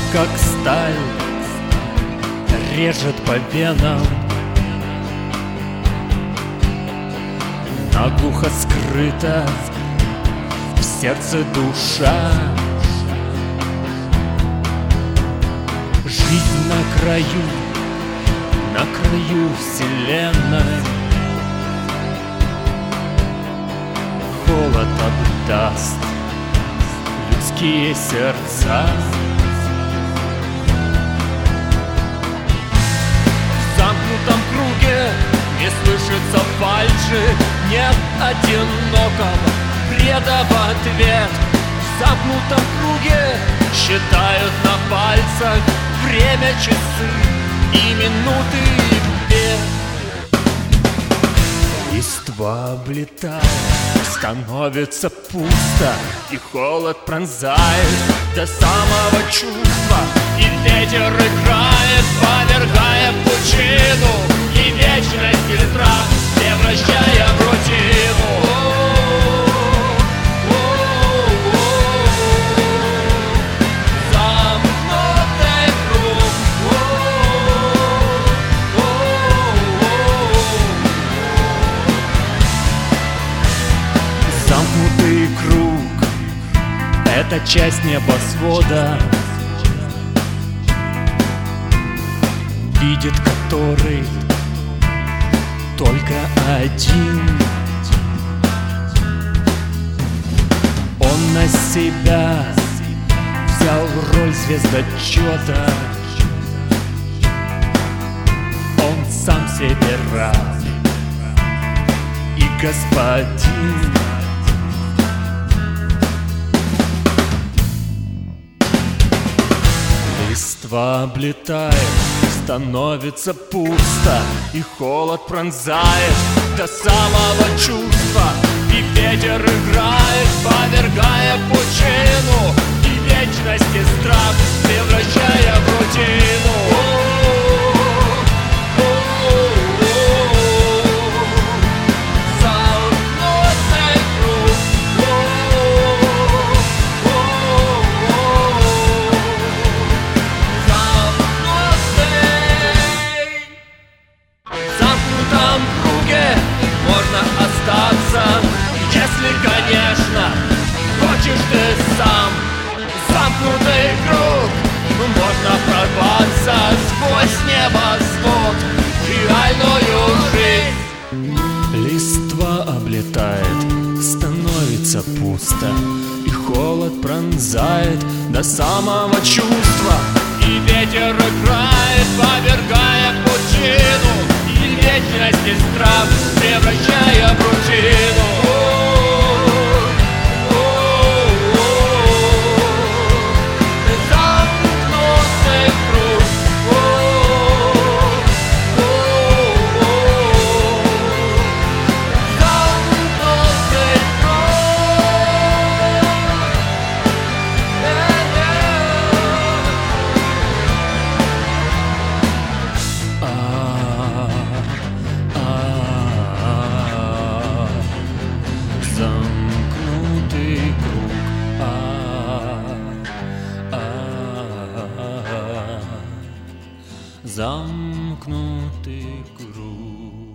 как сталь, режет по венам. Наглухо скрыта в сердце душа. Жизнь на краю вселенной. Холод обдаст людские сердца. В замкнутом круге не слышится фальши, нет одинокого бреда в ответ. В замкнутом круге считают на пальцах время, часы и минуты бед. Листва облетает, становится пусто, и холод пронзает до самого чувства. И ветер играет, повергая в пучину, и вечность и страх превращая в рутину. Замкнутый круг — это часть небосвода, видит который только один. Он на себя взял роль звездочета. Он сам себе раб и господин. Листва облетает, становится пусто, и холод пронзает до самого чувства. И ветер играет, повергая в пучину, и вечность и страх превращая в рутину. Если, конечно, хочешь ты сам. Замкнутый круг, можно прорваться сквозь небосвод в реальную жизнь. Листва облетает, становится пусто, и холод пронзает до самого чувства. И ветер играет, повергая в пучину, и вечность и страх превращая в рутину. Замкнутый круг, замкнутый круг.